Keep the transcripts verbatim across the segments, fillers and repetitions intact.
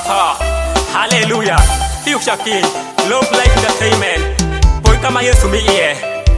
Ha, hallelujah. Future King, Love Life Entertainment. Boy kama Yesu miye.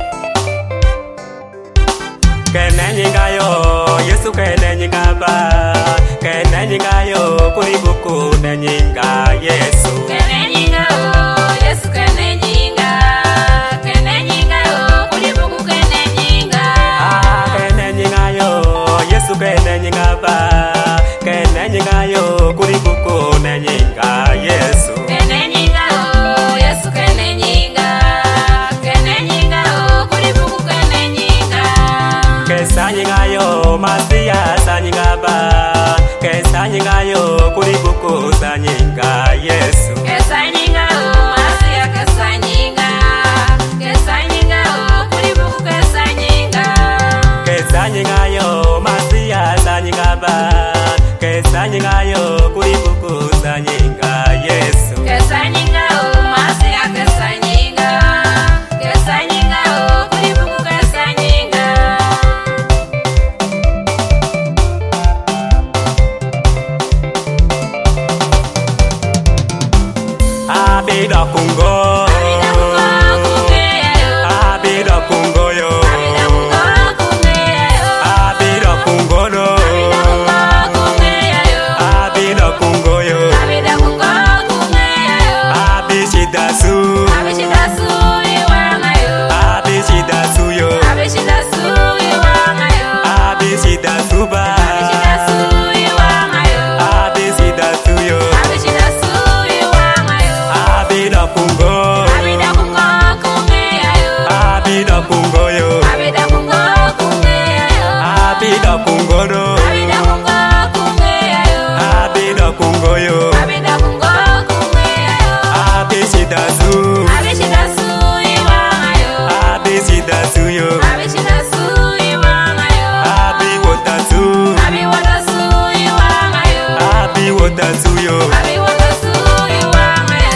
Kene nyinga yo, Yesu kene nyinga ba. Kene nyinga yo, kuribuku ne nyinga Yesu. Kene nyinga yo, Yesu kene nyinga. Kene nyinga yo, kuribuku kene nyinga. Ah, kene nyinga yo, Yesu kene nyinga ba. Kene nyinga yo, kuribuku ne nyinga Yesu. Kene nyinga yo, Yesu kene nyinga. Kene nyinga yo, kuribuku kene nyinga. Kesa nyinga yo, Masia sa nyinga ba. Kesa nyinga yo, kuribuku sa nyinga Yesu. Kesa nyinga yo, Masia kesa nyinga. Kesa nyinga yo, kuribuku kesa nyinga. Kesa nyinga yo, Masia sa nyinga ba. Kesa nyinga yo, kuribuku sa nyinga Yesu. Kesa nyinga yo, Masia kesa nyinga. Kesa nyinga yo, kuribuku kesa nyinga. Abida kungo, Abida kungo kungeya yo. abida kungo yo, Abida kungo kungeya yo. abida kungo no, Abida kungo kungeya yo. abida kungo yo, Abida kungo kungeya yo. abishida su, Abishida su iwanga yo. abishida su yo, Abishida su iwanga yo. abishida su ba, Abishida su iwanga yo. abishida su yo, Abishida su iwanga yo. abida kungo, Abida kungo kungeya yo. abida kungo yo, Abida kungo kungeya yo. abida kungo no, Abida kungo kungeya yo. abida kungo yo, Abida kungo kungeya yo. abishida su, Abishida su iwanga yo. abishida su yo, Abishida su iwanga yo. abiwota su, Abiwata su iwanga yo. abiwota su yo. Abiwata su iwanga yo.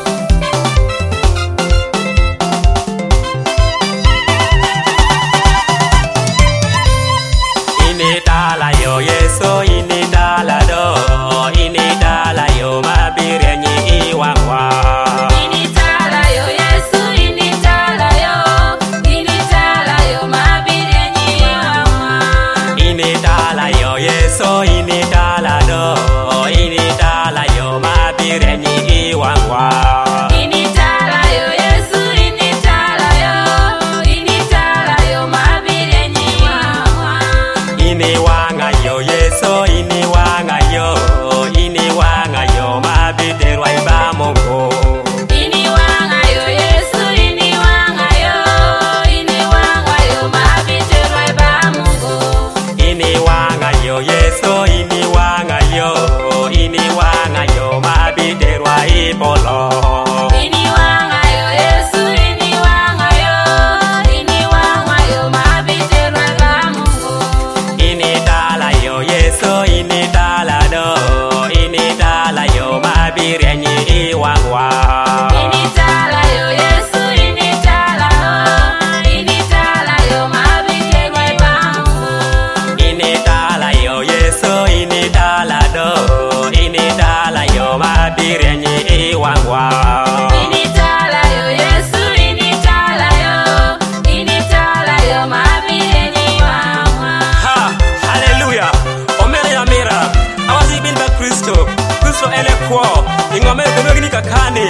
Inidala yo Yeso, inidala do, inidala yo mabirenyi iwangwa. Initala yo Yesu, initala yo. Initala yo mabirenyi iwanga. Inidala yo Yeso, inidala do, inidala yo mabirenyi iwangwa. Initala yo Yesu, initala yo. Initala yo mabirenyi iwanga. Iniwanga yo Yeso, iniwanga yo, iniwanga yo mabiderwa ibamongo. Iniwanga yo Yesu, iniwanga yo. Iniwanga yo mabiterwa ba Mungu. Iniwanga yo Yeso, iniwanga yo, iniwanga yo mabiderwa ibolo. Iniwanga yo Yesu, iniwanga yo. Iniwanga yo mabiterwa ba Mungu. Inidala yo Yeso, inidala do, inidala yo mabirenyi iwangwa. Initala yo Yesu, initala yo. Initala yo mabiterwa ba Mungu. Inidala yo Yeso, inidala do, inidala yo mabirenyi iwangwa. Initala yo Yesu, initala yo. Initala yo mabirenyi iwanga. Ha, hallelujah. Omere ya mira, awazi bin ba Kristo, Kristo ele kwa, ingomere kumegi ni kakani.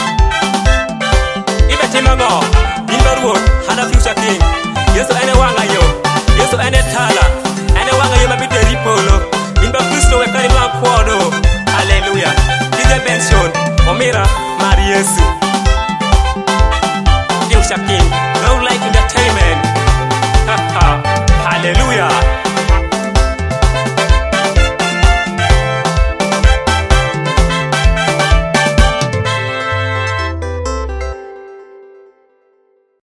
Ibe timango, bin ba ruo, hana Future King. Yesu ene wanga yo, Yesu ene tala, ene wanga yo mabite ripolo. Bin ba Kristo we kari mwa kwa do. Hallelujah. Dije benson, omira, mari Yesu.